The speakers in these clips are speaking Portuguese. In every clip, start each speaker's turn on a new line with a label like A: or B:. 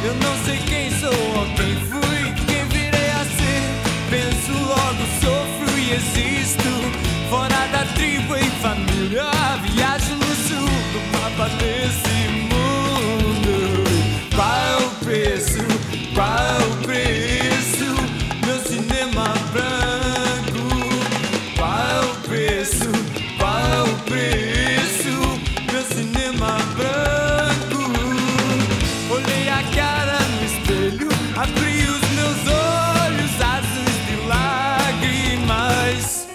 A: Eu não sei quem sou ou quem fui, quem virei a ser. Penso logo, sofro e existo. Fora da tribo em família, viajo no sul do mapa desse mundo. Qual é o preço? Qual é o preço? Meu cinema branco. Qual é o preço? Qual é o preço? Meu cinema branco. Olhei a cara no espelho, abri os meus olhos azuis de lágrimas.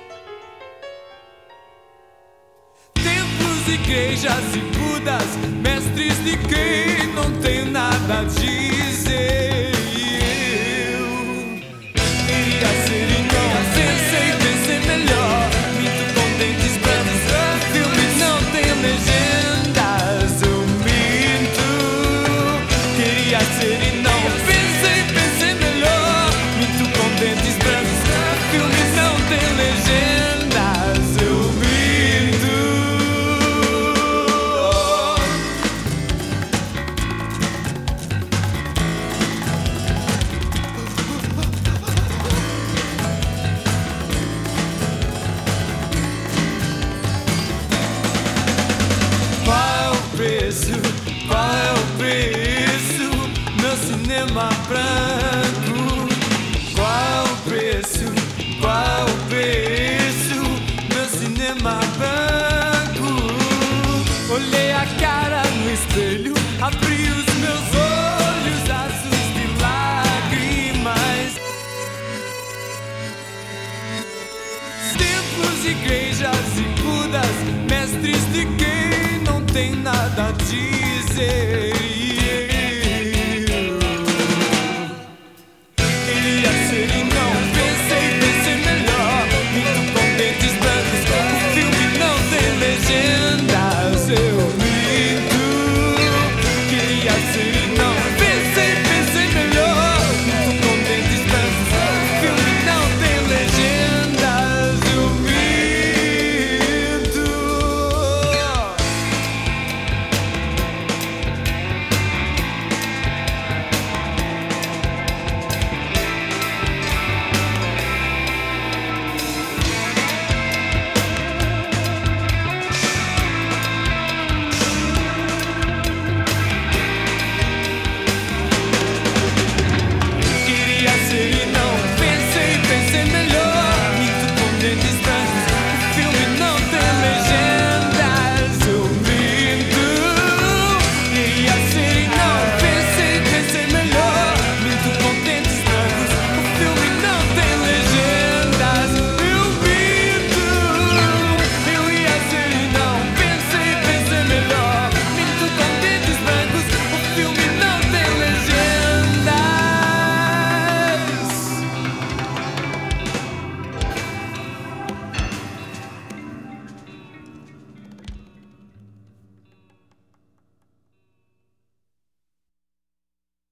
A: Templos, igrejas e budas, mestres de quem não tem nada a dizer. Eu queria ser e não pensei melhor. Muito contentes pra mostrar. Filme não tem legendas, eu minto. Queria ser e não pensei melhor. Muito contentes pra mostrar. Filme não tem legendas, eu minto. Qual é o preço? Qual é o preço? Meu cinema branco. Qual é o preço? Qual é o preço? Meu cinema branco. Olhei a cara no espelho, abri os meus olhos azuis de lágrimas. Templos, igrejas e budas, mestres de quem não tem nada a dizer.